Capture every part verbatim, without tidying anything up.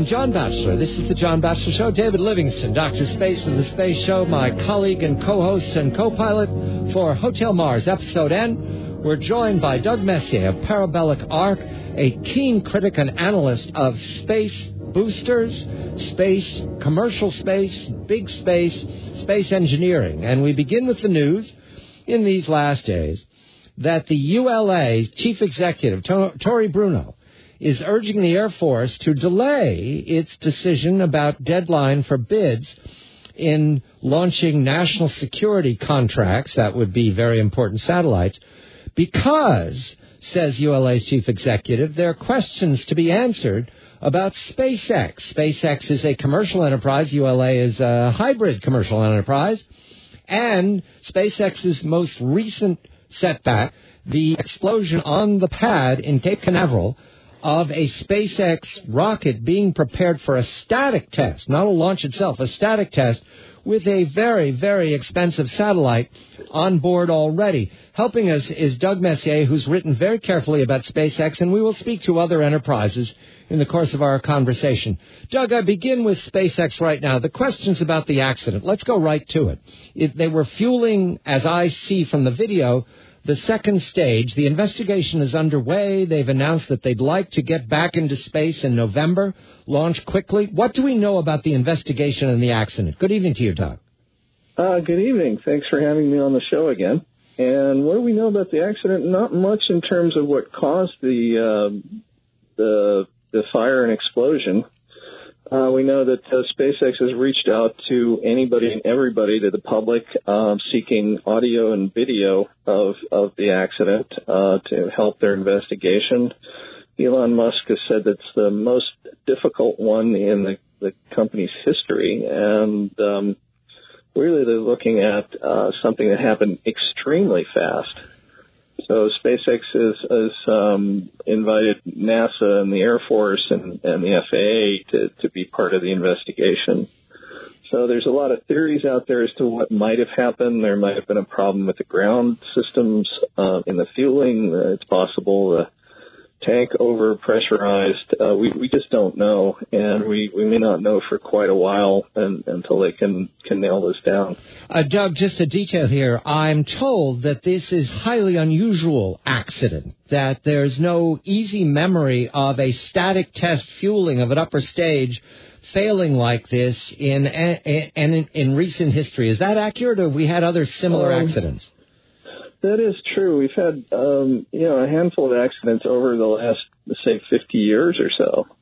I'm John Batchelor. This is the John Batchelor Show. David Livingston, Doctor Space of the Space Show, my colleague and co-host and co-pilot for Hotel Mars, Episode N. We're joined by Doug Messier of Parabolic Arc, a keen critic and analyst of space boosters, space, commercial space, big space, space engineering. And we begin with the news in these last days that the U L A chief executive, Tory Bruno, is urging the Air Force to delay its decision about deadline for bids in launching national security contracts, that would be very important satellites, because, says U L A's chief executive, there are questions to be answered about SpaceX. SpaceX is a commercial enterprise. U L A is a hybrid commercial enterprise. And SpaceX's most recent setback, the explosion on the pad in Cape Canaveral of a SpaceX rocket being prepared for a static test, not a launch itself, a static test with a very, very expensive satellite on board already. Helping us is Doug Messier, who's written very carefully about SpaceX, and we will speak to other enterprises in the course of our conversation. Doug, I begin with SpaceX right now. The questions about the accident, let's go right to it. If they were fueling, as I see from the video, the second stage. The investigation is underway. They've announced that they'd like to get back into space in November, launch quickly. What do we know about the investigation and the accident? Good evening to you, Doug. Uh, good evening. Thanks for having me on the show again. And what do we know about the accident? Not much in terms of what caused the uh, the, the fire and explosion. Uh, we know that uh, SpaceX has reached out to anybody and everybody, to the public, uh, seeking audio and video of, of the accident uh, to help their investigation. Elon Musk has said that's the most difficult one in the, the company's history, and um, really they're looking at uh, something that happened extremely fast. So SpaceX has, has um, invited NASA and the Air Force and, and the F A A to, to be part of the investigation. So there's a lot of theories out there as to what might have happened. There might have been a problem with the ground systems uh, in the fueling. Uh, it's possible the tank over-pressurized. Uh, we, we just don't know, and we, we may not know for quite a while and, until they can, can nail this down. Uh, Doug, just a detail here. I'm told that this is highly unusual accident, that there's no easy memory of a static test fueling of an upper stage failing like this in, in, in, in recent history. Is that accurate, or have we had other similar um, accidents? That is true. We've had, um, you know, a handful of accidents over the last, let's say, fifty years or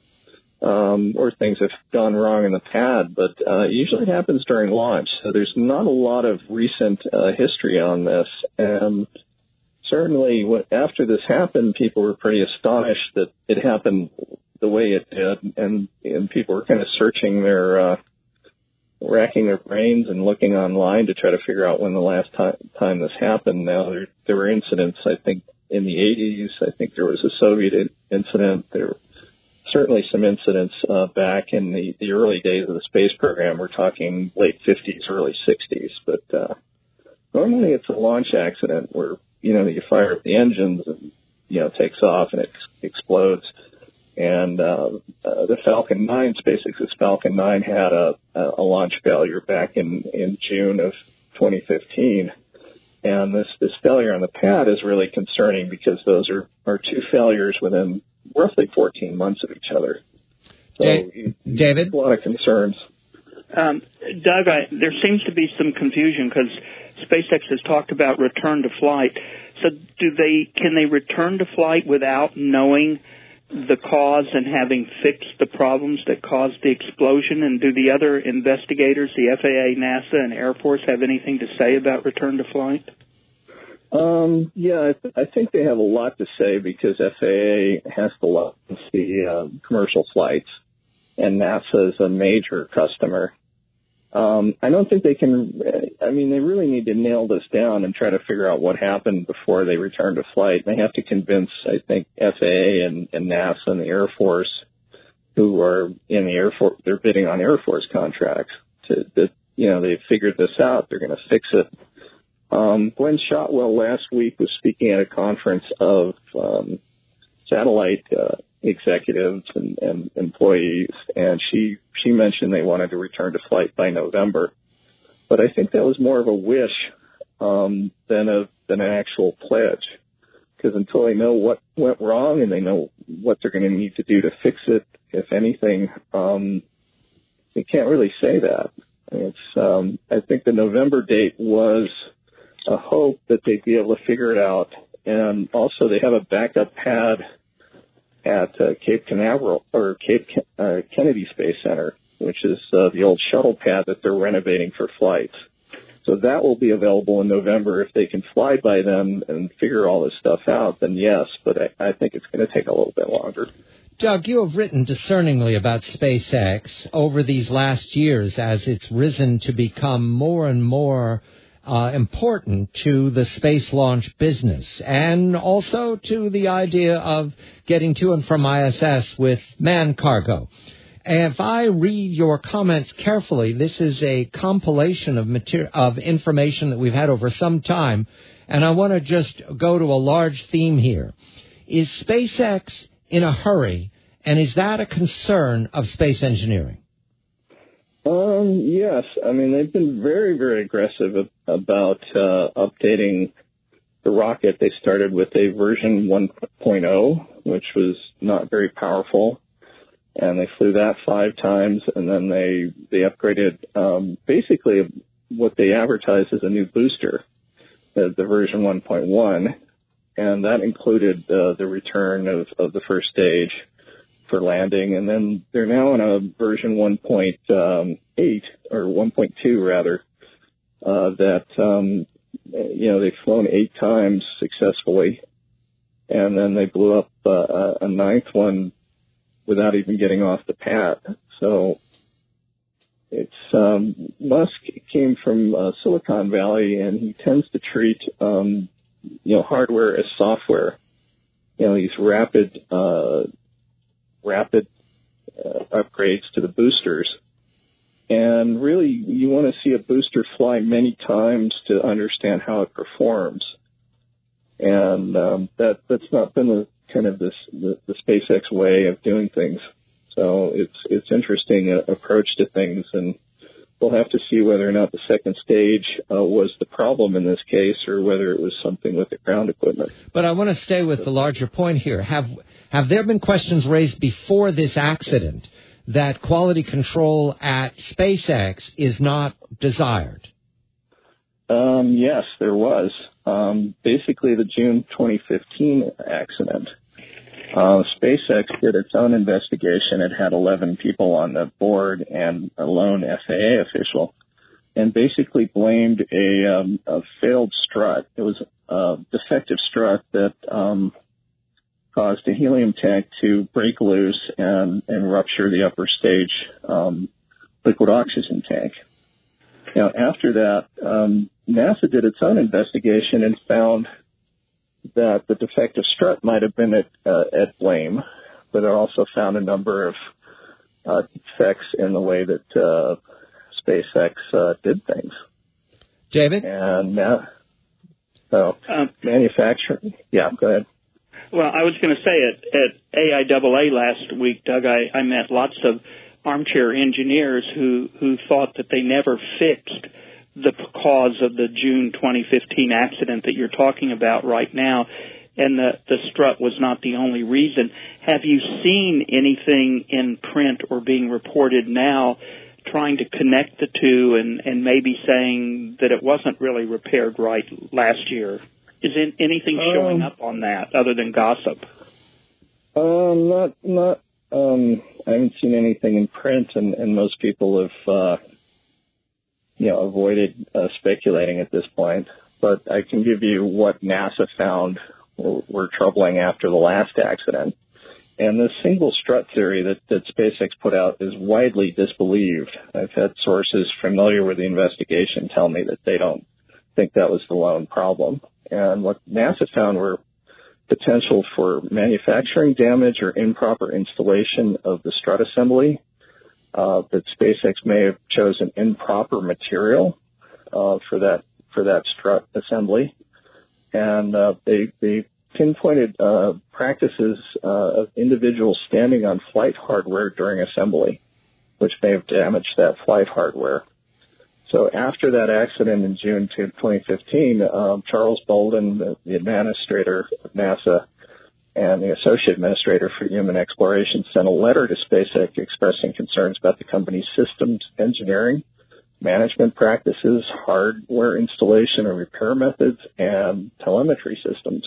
so, um, or things have gone wrong in the pad, but uh, it usually happens during launch. So there's not a lot of recent uh, history on this. And certainly when, after this happened, people were pretty astonished that it happened the way it did, and, and people were kind of searching their uh racking their brains and looking online to try to figure out when the last time, time this happened. Now, there, there were incidents, I think, in the eighties. I think there was a Soviet incident. There were certainly some incidents uh, back in the, the early days of the space program. We're talking late fifties, early sixties. But uh, normally it's a launch accident where, you know, you fire up the engines and, you know, takes off and it ex- explodes. And uh, uh, the Falcon nine, SpaceX's Falcon nine, had a, a launch failure back in, in June of twenty fifteen. And this, this failure on the pad is really concerning because those are, are two failures within roughly fourteen months of each other. So D- David? A lot of concerns. Um, Doug, I, there seems to be some confusion because SpaceX has talked about return to flight. So do they can they return to flight without knowing the cause and having fixed the problems that caused the explosion? And do the other investigators, the F A A, NASA, and Air Force, have anything to say about return to flight? Um, yeah, I, th- I think they have a lot to say because F A A has to license the uh, commercial flights, and NASA is a major customer. Um, I don't think they can, I mean, they really need to nail this down and try to figure out what happened before they return to flight. They have to convince, I think, F A A and, and NASA and the Air Force, who are in the Air Force, they're bidding on Air Force contracts, to, that, you know, they've figured this out. They're going to fix it. Um, Glenn Shotwell last week was speaking at a conference of um, satellite uh, executives and, and employees, and she she mentioned they wanted to return to flight by November. But I think that was more of a wish um, than a than an actual pledge, because until they know what went wrong and they know what they're going to need to do to fix it, if anything, um, they can't really say that. It's um, I think the November date was a hope that they'd be able to figure it out, and also they have a backup pad at uh, Cape Canaveral or Cape uh, Kennedy Space Center, which is uh, the old shuttle pad that they're renovating for flights. So that will be available in November. If they can fly by then and figure all this stuff out, then yes, but I, I think it's going to take a little bit longer. Doug, you have written discerningly about SpaceX over these last years as it's risen to become more and more Uh, important to the space launch business, and also to the idea of getting to and from I S S with manned cargo. If I read your comments carefully, this is a compilation of mater- of information that we've had over some time, and I want to just go to a large theme here. Is SpaceX in a hurry, and is that a concern of space engineering? Um, yes. I mean, they've been very, very aggressive about uh, updating the rocket. They started with a version one point oh, which was not very powerful, and they flew that five times, and then they, they upgraded um, basically what they advertised as a new booster, the, the version one point one, and that included uh, the return of, of the first stage for landing, and then they're now in a version one point eight or one point two rather. Uh, that um, you know they've flown eight times successfully, and then they blew up uh, a ninth one without even getting off the pad. So it's um, Musk came from uh, Silicon Valley, and he tends to treat um, you know hardware as software. You know these rapid uh, rapid uh, upgrades to the boosters. And really, you want to see a booster fly many times to understand how it performs. And um, that that's not been the kind of this the, the SpaceX way of doing things. So it's it's interesting uh, approach to things, and we'll have to see whether or not the second stage uh, was the problem in this case, or whether it was something with the ground equipment. But I want to stay with the larger point here. Have have there been questions raised before this accident that quality control at SpaceX is not desired? Um, yes, there was. Um, basically, the June twenty fifteen accident. Uh, SpaceX did its own investigation. It had eleven people on the board and a lone F A A official, and basically blamed a, um, a failed strut. It was a defective strut that um, caused a helium tank to break loose and, and rupture the upper stage um, liquid oxygen tank. Now, after that, um, NASA did its own investigation and found that the defective strut might have been at, uh, at blame, but it also found a number of uh, defects in the way that uh, SpaceX uh, did things. David? And uh, so um, manufacturing, yeah, go ahead. Well, I was going to say at, at A I A A last week, Doug, I, I met lots of armchair engineers who, who thought that they never fixed the cause of the June twenty fifteen accident that you're talking about right now, and the, the strut was not the only reason. Have you seen anything in print or being reported now trying to connect the two and, and maybe saying that it wasn't really repaired right last year? Is it anything showing um, up on that other than gossip? Um, not, not, um, I haven't seen anything in print, and, and most people have, uh, you know, avoided uh, speculating at this point. But I can give you what NASA found were, were troubling after the last accident. And the single strut theory that, that SpaceX put out is widely disbelieved. I've had sources familiar with the investigation tell me that they don't think that was the lone problem. And what NASA found were potential for manufacturing damage or improper installation of the strut assembly, uh, that SpaceX may have chosen improper material uh, for that for that strut assembly. And uh, they, they pinpointed uh, practices uh, of individuals standing on flight hardware during assembly, which may have damaged that flight hardware. So after that accident in June twenty fifteen, um, Charles Bolden, the, the administrator of NASA, and the associate administrator for human exploration, sent a letter to SpaceX expressing concerns about the company's systems engineering, management practices, hardware installation and repair methods, and telemetry systems.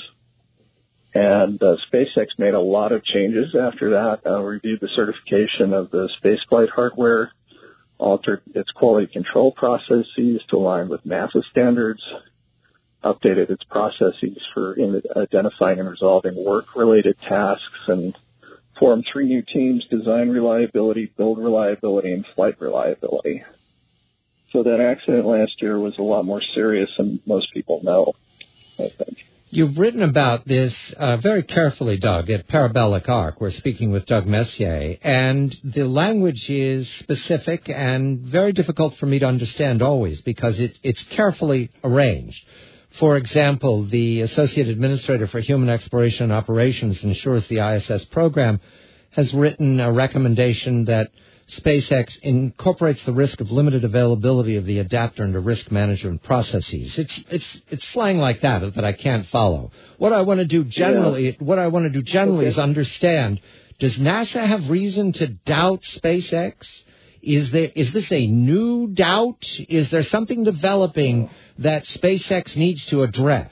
And uh, SpaceX made a lot of changes after that, uh, reviewed the certification of the spaceflight hardware, altered its quality control processes to align with NASA standards, updated its processes for in identifying and resolving work-related tasks, and formed three new teams: design reliability, build reliability, and flight reliability. So that accident last year was a lot more serious than most people know, I think. You've written about this uh, very carefully, Doug, at Parabolic Arc. We're speaking with Doug Messier, and the language is specific and very difficult for me to understand always because it, it's carefully arranged. For example, the Associate Administrator for Human Exploration and Operations ensures the I S S program has written a recommendation that SpaceX incorporates the risk of limited availability of the adapter into risk management processes. It's it's it's slang like that that I can't follow. What I want to do generally, yeah. what I want to do generally okay. is understand: does NASA have reason to doubt SpaceX? Is there is this a new doubt? Is there something developing that SpaceX needs to address?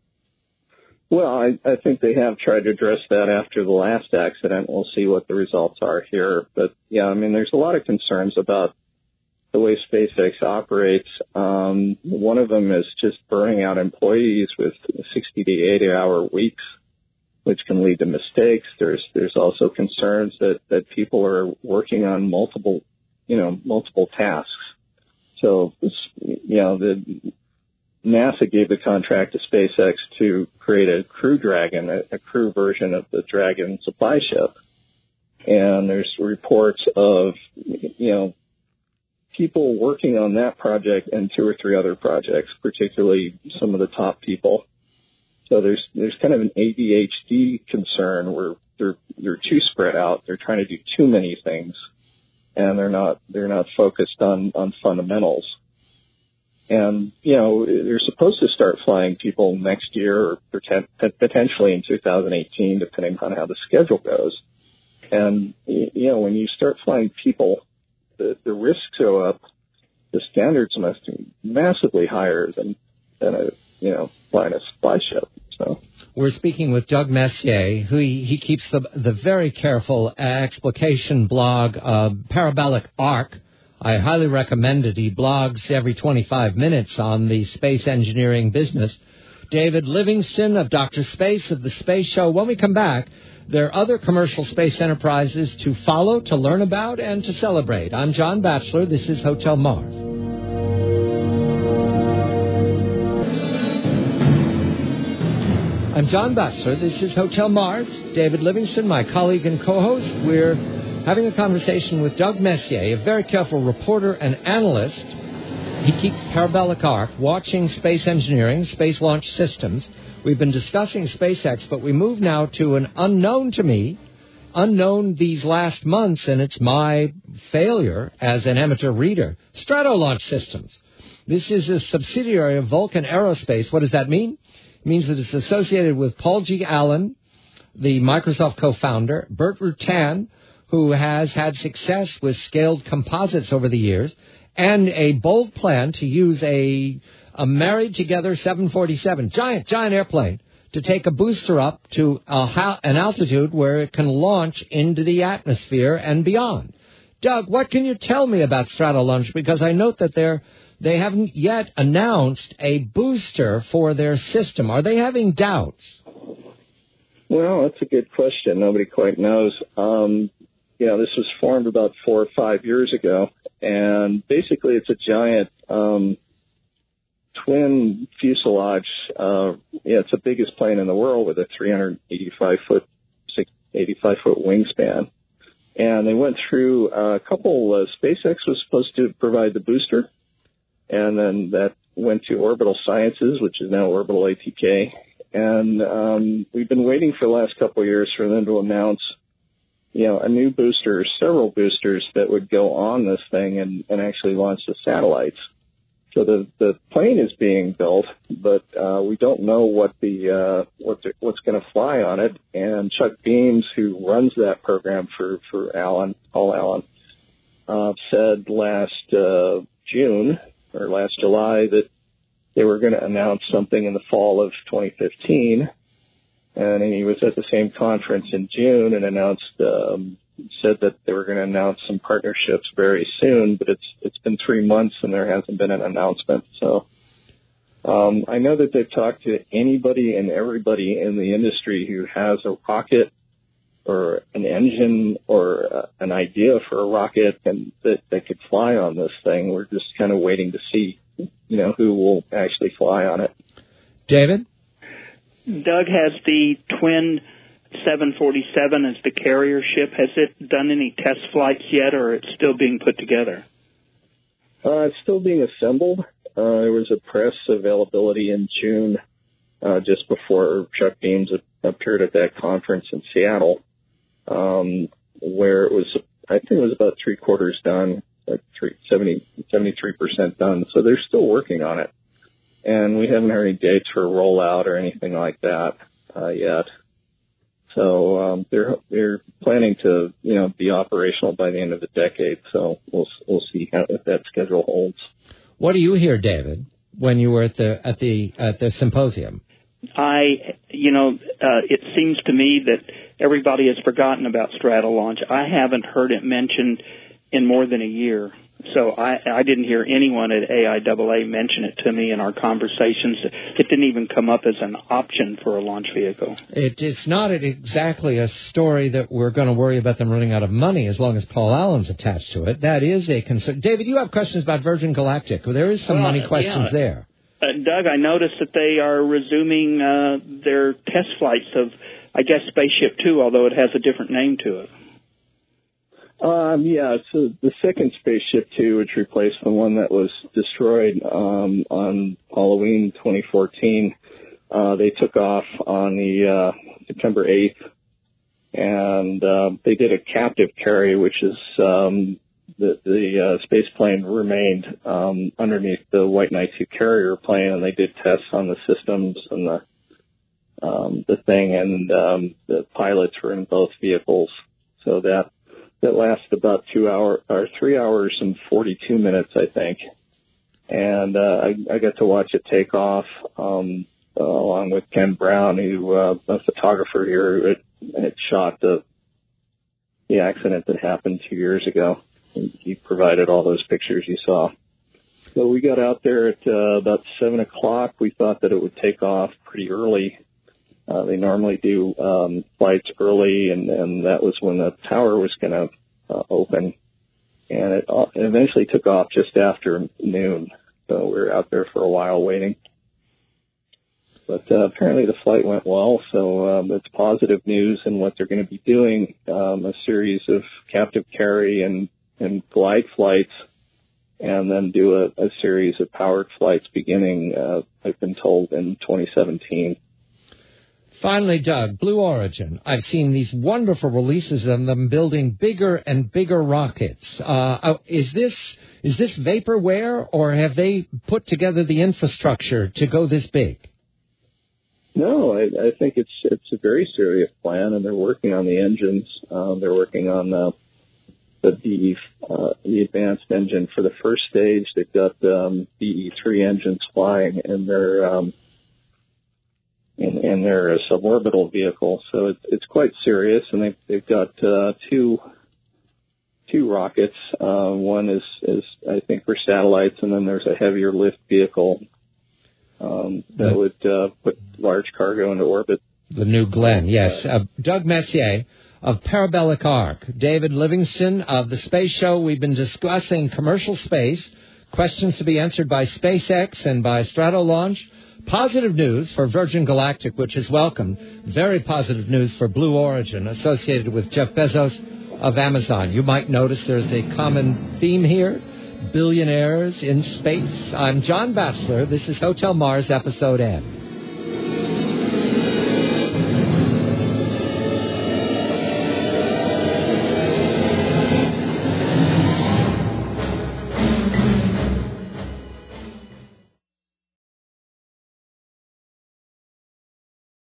Well, I, I think they have tried to address that after the last accident. We'll see what the results are here. But, yeah, I mean, there's a lot of concerns about the way SpaceX operates. Um, one of them is just burning out employees with sixty to eighty hour weeks, which can lead to mistakes. There's there's also concerns that, that people are working on multiple, you know, multiple tasks. So, you know, the NASA gave the contract to SpaceX to create a Crew Dragon, a, a crew version of the Dragon supply ship. And there's reports of, you know, people working on that project and two or three other projects, particularly some of the top people. So there's there's kind of an A D H D concern where they're they're too spread out. They're trying to do too many things, and they're not they're not focused on on fundamentals. And, you know, they're supposed to start flying people next year or potentially in two thousand eighteen, depending on how the schedule goes. And, you know, when you start flying people, the, the risks go up. The standards must be massively higher than, than a, you know, flying a supply ship. So we're speaking with Doug Messier, who he, he keeps the, the very careful explication blog, uh, Parabolic Arc. I highly recommend it. He blogs every twenty-five minutes on the space engineering business. David Livingston of Doctor Space of The Space Show. When we come back, there are other commercial space enterprises to follow, to learn about, and to celebrate. I'm John Batchelor. This is Hotel Mars. I'm John Batchelor. This is Hotel Mars. David Livingston, my colleague and co-host. We're having a conversation with Doug Messier, a very careful reporter and analyst. He keeps Parabolic Arc, watching space engineering, space launch systems. We've been discussing SpaceX, but we move now to an unknown to me, unknown these last months, and it's my failure as an amateur reader, Stratolaunch Systems. This is a subsidiary of Vulcan Aerospace. What does that mean? It means that it's associated with Paul G. Allen, the Microsoft co-founder, Burt Rutan, who has had success with scaled composites over the years, and a bold plan to use a, a married-together seven forty-seven, giant, giant airplane, to take a booster up to a, an altitude where it can launch into the atmosphere and beyond. Doug, what can you tell me about Stratolaunch? Because I note that they're, they haven't yet announced a booster for their system. Are they having doubts? Well, that's a good question. Nobody quite knows. Um, You know, this was formed about four or five years ago, and basically it's a giant um, twin fuselage. Uh, yeah, it's the biggest plane in the world with a three hundred eighty-five foot, eighty-five foot wingspan. And they went through uh, a couple. Uh, SpaceX was supposed to provide the booster, and then that went to Orbital Sciences, which is now Orbital A T K, And um, we've been waiting for the last couple of years for them to announce, you know, a new booster, several boosters that would go on this thing and, and actually launch the satellites. So the the plane is being built, but uh, we don't know what the uh, what the, what's going to fly on it. And Chuck Beams, who runs that program for for Allen, Paul Allen, uh, said last uh, June or last July that they were going to announce something in the fall of twenty fifteen. And he was at the same conference in June and announced, um, said that they were going to announce some partnerships very soon, but it's it's been three months and there hasn't been an announcement. So um, I know that they've talked to anybody and everybody in the industry who has a rocket or an engine or uh, an idea for a rocket and that, that could fly on this thing. We're just kind of waiting to see, you know, who will actually fly on it. David? Doug has the twin seven forty-seven as the carrier ship. Has it done any test flights yet, or it's still being put together? Uh, it's still being assembled. Uh, there was a press availability in June, uh, just before Chuck Beams appeared at that conference in Seattle, um, where it was, I think it was about three quarters done, like three, seventy, seventy-three percent done. So they're still working on it. And we haven't heard any dates for rollout or anything like that uh, yet. So um, they're they're planning to, you know, be operational by the end of the decade. So we'll we'll see how, if that schedule holds. What do you hear, David, when you were at the at the at the symposium? I, you know, uh, it seems to me that everybody has forgotten about Stratolaunch. I haven't heard it mentioned in more than a year. So I, I didn't hear anyone at A I A A mention it to me in our conversations. It didn't even come up as an option for a launch vehicle. It, it's not exactly a story that we're going to worry about them running out of money as long as Paul Allen's attached to it. That is a concern. David, you have questions about Virgin Galactic. Well, there is some well, money questions yeah. there. Uh, Doug, I noticed that they are resuming uh, their test flights of, I guess, Spaceship Two, although it has a different name to it. Um, yeah, so the second Spaceship Two, which replaced the one that was destroyed um, on Halloween twenty fourteen, uh, they took off on the uh, September eighth, and uh, they did a captive carry, which is um, the, the uh, space plane remained um, underneath the White Knight two carrier plane, and they did tests on the systems and the um, the thing, and um, the pilots were in both vehicles, so that. That lasted about two hours or three hours and forty-two minutes, I think. And uh, I, I got to watch it take off um, uh, along with Ken Brown, who uh, a photographer here who had, had shot the the accident that happened two years ago. And he provided all those pictures you saw. So we got out there at uh, about seven o'clock. We thought that it would take off pretty early. Uh, they normally do um, flights early, and, and that was when the tower was going to uh, open. And it uh, eventually took off just after noon. So we were out there for a while waiting. But uh, apparently the flight went well, so um, it's positive news in what they're going to be doing, um, a series of captive carry and, and glide flights, and then do a, a series of powered flights beginning, uh, I've been told, in twenty seventeen. Finally, Doug, Blue Origin. I've seen these wonderful releases of them building bigger and bigger rockets. Uh, is this is this vaporware, or have they put together the infrastructure to go this big? No, I, I think it's it's a very serious plan, and they're working on the engines. Um, they're working on the the B E, uh, the advanced engine for the first stage. They've got um, B E three engines flying, and they're um, And, and they're a suborbital vehicle, so it's, it's quite serious. And they've, they've got uh, two two rockets. Uh, one is, is, I think, for satellites, and then there's a heavier lift vehicle um, that would uh, put large cargo into orbit. The New Glenn, yes. Uh, Doug Messier of Parabolic Arc. David Livingston of the Space Show. We've been discussing commercial space, questions to be answered by SpaceX and by Stratolaunch. Positive news for Virgin Galactic, which is welcome. Very positive news for Blue Origin, associated with Jeff Bezos of Amazon. You might notice there's a common theme here, billionaires in space. I'm John Batchelor. This is Hotel Mars, Episode N.